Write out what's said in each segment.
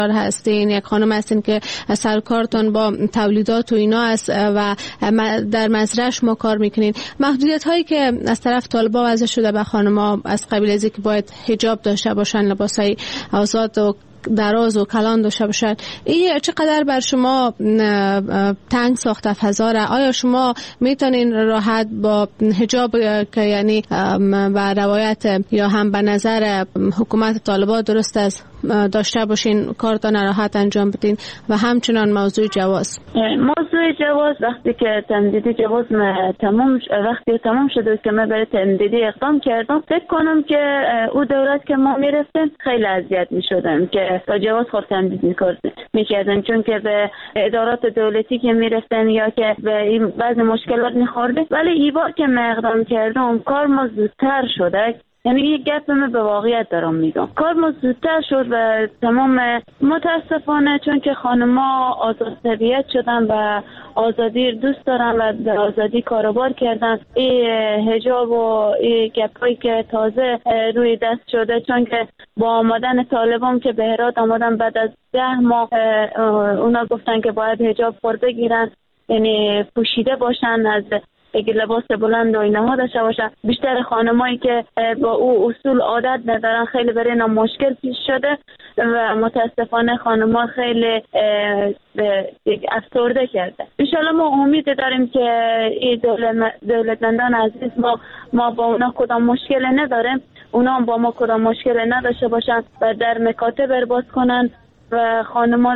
هستین، یک خانم هستین که سرکارتون با تولیدات و اینا است و در مزرعه شما کار میکنین. محدودیت هایی که از طرف طالبان وضع شده به خانم‌ها از قبیل از اینکه باید حجاب داشته باشن، لباسای آزاد و دراز و کلان داشته باشن، این چقدر بر شما تنگ ساخته فضا را؟ آیا شما میتونین راحت با حجاب که یعنی به روایت یا هم به نظر حکومت طالبان درست است داشته باشین کارتان راحت انجام بدین؟ و همچنان موضوع جواز وقتی که تمدیدی جواز وقتی تمام شده که من برای تمدیدی اقدام کردم، فکر کنم که او دولت که ما میرفتیم خیلی اذیت میشدم که تا جواز خود تمدید میکردن، چون که به ادارات دولتی که میرفتن یا که به بعضی مشکلات میخورده. ولی ای بار که من اقدام کردم کار ما زودتر شده. یعنی یک گپ من به واقعیت دارم میگم، کار ما زودتر شد و تمام متاسفانه چون که خانم‌ها آزاد طبیعت شدن و آزادی دوست دارن و به آزادی کاروبار کردن. این حجاب و این گپایی که تازه روی دست شده، چون که با آمدن طالبان که به هرات آمدن بعد از 10 ماه اونا گفتن که باید حجاب پر بگیرن، یعنی پوشیده باشن، از اگه لباس بلند و اینها داشته باشن. بیشتر خانمایی که با او اصول عادت ندارن خیلی برای اینا مشکل پیش شده و متاسفانه خانم‌ها خیلی افسرده کرده. انشالله ما امید داریم که این دولتمندان عزیز ما با اونا کدام مشکل نداریم، اونا هم با ما کدام مشکل نداشته باشن و در مکاتب باز کنن و خانم‌ها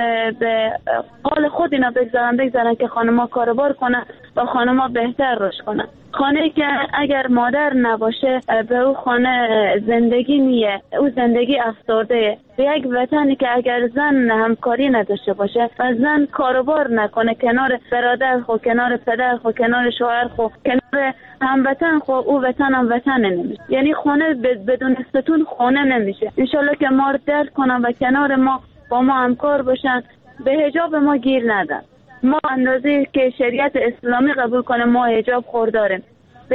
به حال خود اینا بگذارن که خانم‌ها کاروبار کنن و خانم‌ها بهتر رشد کنن. خانه که اگر مادر نباشه به او خانه زندگی نیه، او زندگی افسرده. به یک وطنی که اگر زن همکاری نداشته باشه و زن کاروبار نکنه کنار برادر خو، کنار پدر خو، کنار شوهر خو، کنار هموطن خو، او وطن هم وطن نمیشه. یعنی خانه بدون ستون خانه نمیشه. انشالله که ما رو درک کنن و کنار ما با ما همکار باشن، به حجاب ما گیر ندن. ما اندازه که شریعت اسلامی قبول کنه ما حجاب خورداریم.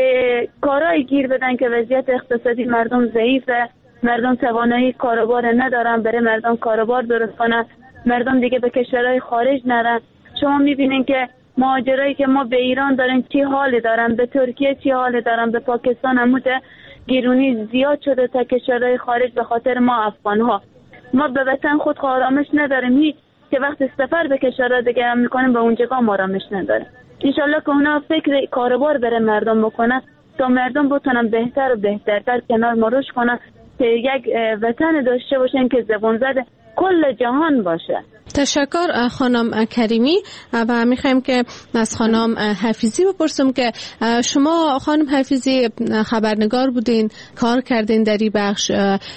به کارهای گیر بدن که وضعیت اقتصادی مردم ضعیفه، مردم توانایی کاروبار ندارن، برای مردم کاروبار درست کنن، مردم دیگه به کشورهای خارج نرن. شما میبینین که مهاجرایی که ما به ایران دارن چی حالی دارن، به ترکیه چی حالی دارن، به پاکستان هم گیرونی زیاد شده تا کشورهای خارج به خاطر ما افغان‌ها. ما به وطن خود آرامش نداریم، هیچ که وقت سفر به کشورها دیگه هم میکنیم به اونجا هم آرامش نداره. انشالله که اونا فکر کاروبار برای مردم بکنن تا مردم بتونن بهتر و بهترتر کنار ما رشد کنن، که یک وطن داشته باشن که زبان زده کل جهان باشه. تشکر خانم کریمی. و میخوایم که از خانم حفیظی بپرسم که شما خانم حفیظی خبرنگار بودین، کار کردین در این بخش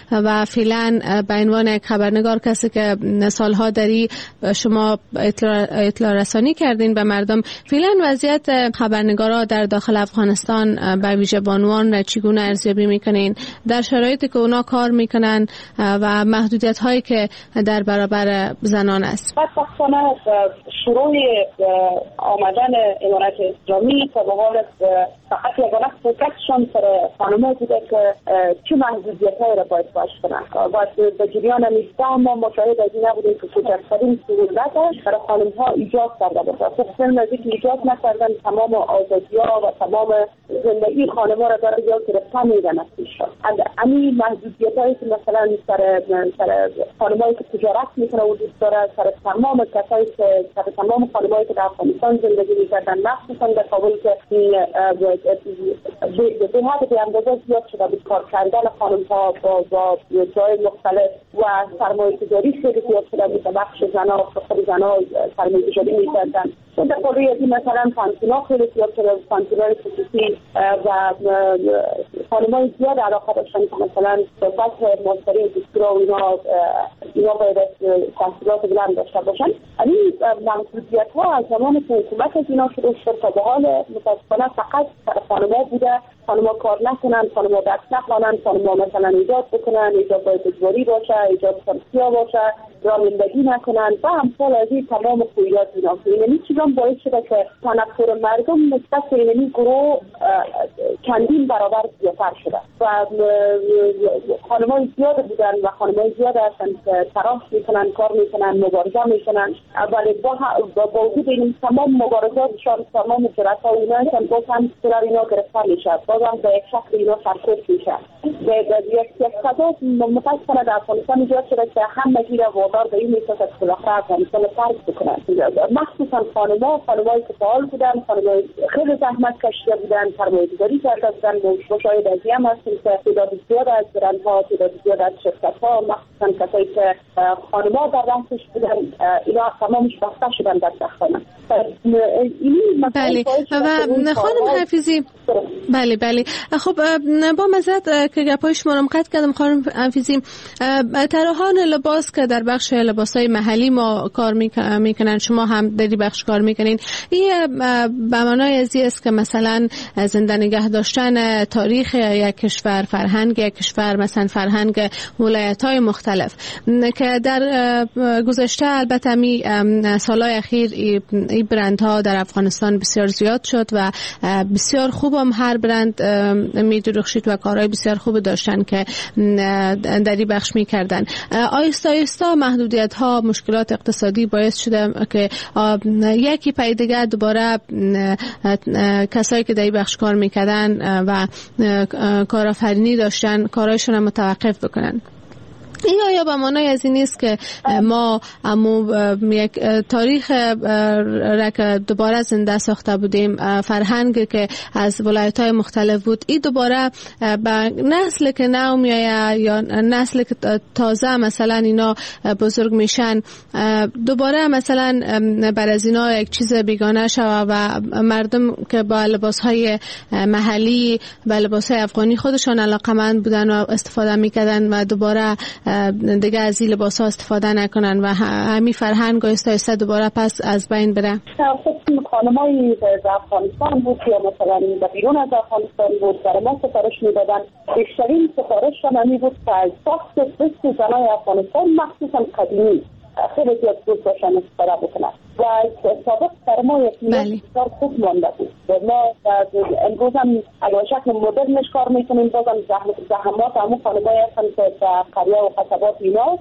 و فعلا به عنوان یک خبرنگار، کسی که سالها داری شما اطلاع رسانی کردین به مردم، فعلا وضعیت خبرنگارا در داخل افغانستان به ویژه بانوان چگونه ارزیابی میکنین در شرایطی که اونا کار میکنن و محدودیت هایی که در برابر زنان است؟ بدبختانه شروع آمدن امارت اسلامی تا به حال فقط یگانه فوکسشون سر خانم‌ها بوده که چه محدودیت‌هایی را باید باش کنند. باید به جریان 19 ما مشاهد از این نبودیم که کوچکترین سهولت برای خانم‌ها ایجاد کرده باشه. خب فیلم از اینکه ایجاد نکردن تمام آزادی‌ها و تمام زندگی خانم‌ها را داره یا گرفتن میدن از پیش. همین محدودیت‌هایی که مثلا سر خانم‌هایی که تجارت میکنه و دوست داره، سر تمام کسایی که تمام خانم‌هایی که در افغانستان زندگی می‌کردن، مخصوصا در کابل که به حد به اندازه زیاد شده بود کار کردن خانم‌ها با جای مختلف و سرمایه گذاری خیلی زیاد شده بود. بخش زن‌ها خود زن‌ها سرمایه گذاری می‌کردن. در قضیه مثلا پانتونا خیلی زیاد شده بود، پانتونای خصوصی و خانم‌های زیاد علاقه داشتن که مثلا صحبت ماستری دکترا و اینا باید تحصیلات بلند داشته باشن. این محدودیت‌ها از زمان که حکومت از اینا شروع شد تا به حال متاسفانه فقط خانم‌ها بوده خانما کار نکنن، خانما دست نخوانن، خانما مثلا ایجاد بکنن، ایجاد باید اجباری باشه، ایجاد خمسیا باشه، رانندگی نکنن و همسال از این تمام خویات اینا. یعنی چیزا باعث شده که تنفر مردم نسبت به این گروه چندین برابر زیادتر شده و خانمای زیاد بودن و خانمای زیاد هستن که تلاش میکنن، کار میکنن، مبارزه میکنن، ولی با وجود این تمام مبارزاتشان، تمام جرأت‌ها اینا هم باز هم سر اینا گرفتار میشه، باز هم به یک شکل اینا سرکوب میشه. یک قضا متاسفانه در افغانستان ایجاد شده که همگی را وادار به این میشه که بالاخره افغانستان ترک بکنن، مخصوصا خانمایی که فعال بودن، خانمایی خیلی زحمت کشیده بودن، سرمایه‌گذاری کرده بودن. مشاهده از این هم هستیم که تعداد زیاد از برندها، تعداد زیاد از شرکت‌ها، مخصوصا کسایی که خانم‌ها در رأسش بودن، اینا تمامش بسته شدن در سختانه. بله و خانم حفیظی، بله خب با معذرت که گپای شما رو قطع کردم خانم حفیظی، طراحان لباس که در بخش لباسای محلی ما کار میکنن، شما هم در این بخش کار میکنین، این به معنای ازی است که مثلا زنده نگه داشتن تاریخ یک کشور، فرهنگ یک کشور، مثلا فرهنگ ولایت‌های مختلف که در گذشته البته می سالهای اخیر این برندها در افغانستان بسیار زیاد شد و بسیار خوب هم هر برند می درخشید و کارهای بسیار خوب داشتن که در این بخش می کردن. آیستا محدودیت ها، مشکلات اقتصادی باعث شده که یکی پای دیگه دوباره کسایی که در این بخش کار میکردن و کارآفرینی داشتن کارهایشون رو متوقف بکنن. این آیا به معنای از این نیست که ما یک تاریخ را که دوباره زنده ساخته بودیم، فرهنگ که از ولایت‌های مختلف بود، این دوباره به نسل که نو میایه یا نسل که تازه مثلا اینا بزرگ میشن، دوباره مثلا بر از اینا یک چیز بیگانه شوه و مردم که با لباس‌های محلی، با لباس‌های افغانی خودشان علاقه‌مند بودن و استفاده میکردن و دوباره دیگه از این لباس ها استفاده نکنن و همین فرهنگ آیسته دوباره پس از بین بره. خانمایی در افغانستان بود یا مثلا در بیرون از افغانستان بود، در ما سفارش میدادن. بیشترین سفارش هم بود که از ساخت دست زنای افغانستان مخصوصا قدیمی خیلی زیاد دوست داشتن استفاده بکنن و سابق سرمایه بسیار خوب مانده بود. ما امروز هم اگر شکل مدرنش کار میکنیم، بازم زحمات همون خانمایی هستن که در قریه و قصبات اینا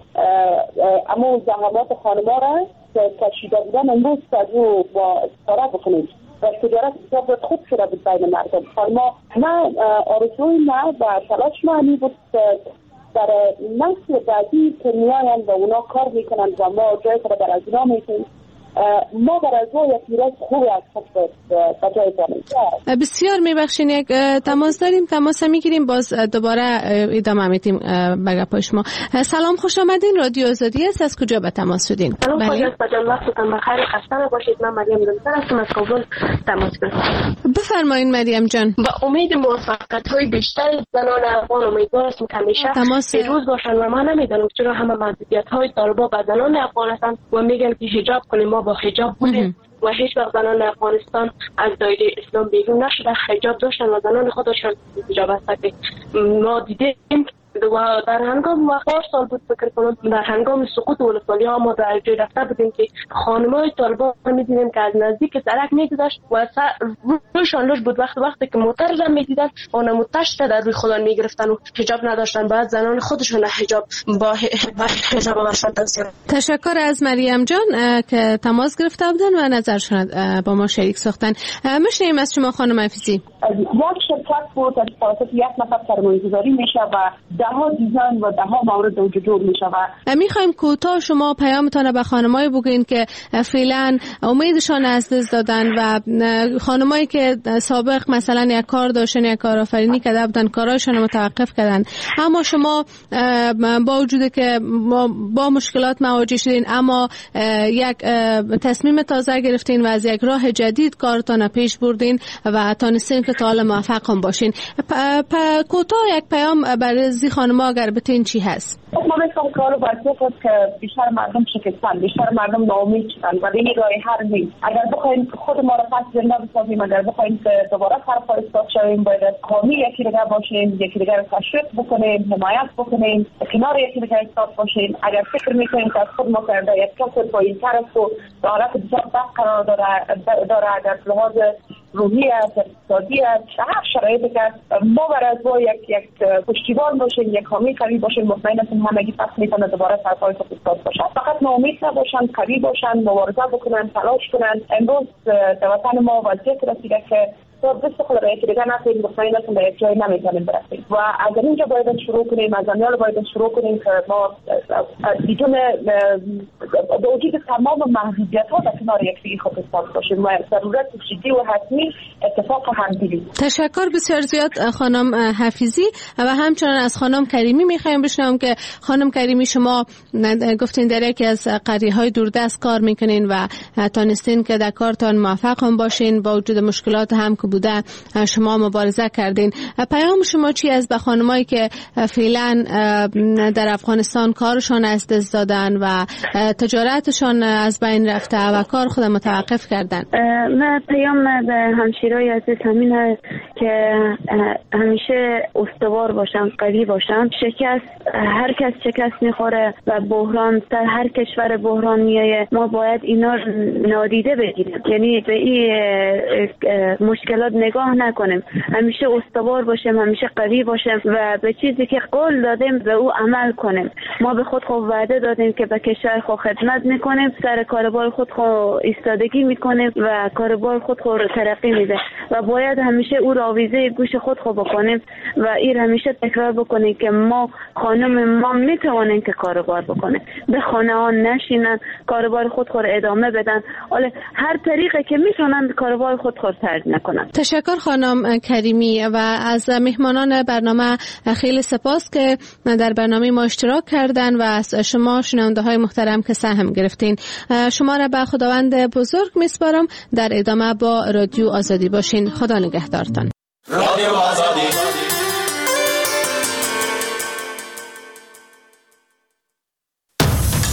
همون زحمات خانما را که کشیده بودن امروز از او با استفاده بکنیم و تجارت بسیار خوب شده بود بین مردم. خانما نه آرزوی نه و تلاش معنی بود در نسل بعدی که میاین و اونا کار میکنن و ما جای که بر از اونا میکنیم، ما بر از او یک میراث خوبی از خود بجای داریم. بسیار میبخشین، یک تماس داریم، تماس میگیریم، باز دوباره ادامه میدیم به گپای شما. سلام، خوش آمدین، رادیو آزادی است. از کجا به تماس شدین؟ سلام، خوش بجان، وقتتون بخیر، خسته نباشید. من مریم دلسر هستم، از کابل تماس گرفتم. بفرمایید مریم جان. با امید موفقیت‌های بیشتر زنان افغان امیدوار هستم که همیشه پیروز باشن و من نمیدونم چرا همه محدودیت‌های طالبان به زنان افغان هستند و میگن که حجاب کنیم. ما با حجاب بودیم و هیچ وقت زنان افغانستان از دایره اسلام بیرون نشده، حجاب داشتن و زنان خودشان حجاب هستند. ما دیدیم و در هنگام وقار سال بود فکر کنم در هنگام سقوط ولسوالی ها ما در جای رفته بودیم که خانمای طالبان میدیدیم که از نزدیک سرک میگذشت و رویشان لوش بود. وقتی که موتر زن میدیدن اونا موترش در روی خودان میگرفتن و حجاب نداشتن، بعد زنان خودشون حجاب با حجاب آورشان توصیه. تشکر از مریم جان که تماس گرفته بودن و نظرشون با ما شریک ساختن. میشنیم از شما خانم حفیظی. یک شرکت بود از طرف یک نفر سرمایه‌گذاری میشه و ده‌ها دیزاین و ده‌ها مورد وجود میشه و میخوایم کوتاه شما پیامتان به خانمایی بگین که فعلا امیدشان از دست دادن و خانمایی که سابق مثلا یک کار داشتن، یک کارآفرینی کرده بودن، کاراشون رو متوقف کردن، اما شما با وجود که با مشکلات مواجه شدین اما یک تصمیم تازه گرفتین و از یک راه جدید کارتان پیش بردین و تانستین که تا حالا موفق هم باشین. کوتاه یک پیام برای خانم اگر بتین چی هست؟ ما مثل کارو برسه که بیشتر مردم شکستن، بیشتر مردم ناامید شدن و دیگه راه حل نیست. اگر بخوایم خود ما را پس زنده بسازیم، اگر بخوایم که دوباره سرپا ایستاد شویم، باید حامی یکی دیگر باشیم، یکی دیگر رو تشویق بکنیم، حمایت بکنیم، کنار یکی دیگر ایستاد باشیم. اگر فکر میکنیم که از خود ما کرده یک کس پایین‌تر است و در حالت بسیار بد قرار داره اگر لحاظ روحی است، اقتصادی است، هر شرایطی که ما برای با یک پشتیبان باشیم، یک حامی قوی باشیم، مطمئن هستیم همگی پس میتونه دوباره سرپای خود ایستاد باشن. فقط ناامید نباشن، قوی باشن، مبارزه بکنن، تلاش کنن. امروز در وطن ما وضعیت رسیده که دست خود را یکی دیگر نکنیم، مطمئن هستیم به یک جای نمیتونیم برسیم و از اینجا باید شروع کنیم، از امیال باید شروع کنیم که ما بدون با وجود تمام محدودیت‌ها در کنار یکدیگر خود ایستاد باشیم و ضرورت جدی و حتمی اتفاق همدلی. تشکر بسیار زیاد خانم حفیظی و همچنان از خانم کریمی میخوایم بشنوم که خانم کریمی شما گفتین در یکی از قریه‌های دوردست کار میکنین و تانستین که در کارتان موفق هم باشین با وجود مشکلات هم که بوده شما مبارزه کردین. پیام شما چی است به خانمایی که فعلا در افغانستان کارشان از دست دادن و تجارتشان از بین رفته و کار خود متوقف کردن؟ من پیام به همشیرای عزیز همین است که همیشه استوار باشن، قوی باشن. هر کس شکست میخوره و بحران در هر کشور بحران میایه، ما باید اینا نادیده بگیریم، یعنی به این مشکلات نگاه نکنیم، همیشه استوار باشیم، همیشه قوی باشیم و به چیزی که قول دادیم به او عمل کنیم. ما به خود وعده دادیم که به کشور خود خدمت میکنیم، سر کاربار خود ایستادگی میکنیم و کاربار خود ترقی میده و باید همیشه او را آویزه گوش خود بکنیم و این همیشه تکرار بکنیم که ما خانم ما میتوانیم که کاربار بکنیم، به خانه ها نشینن، کاربار خود ادامه بدن، حالا هر طریقه که میتونن کاربار خود ترک نکنن. تشکر خانم کریمی و از مهمانان برنامه خیلی سپاس که در برنامه ما اشتراک کردن و از شما شنونده های محترم که سهم گرفتین. شما را به خداوند بزرگ میسپارم. در ادامه با رادیو آزادی باشین. خدا نگهدارتان. رادیو آزادی.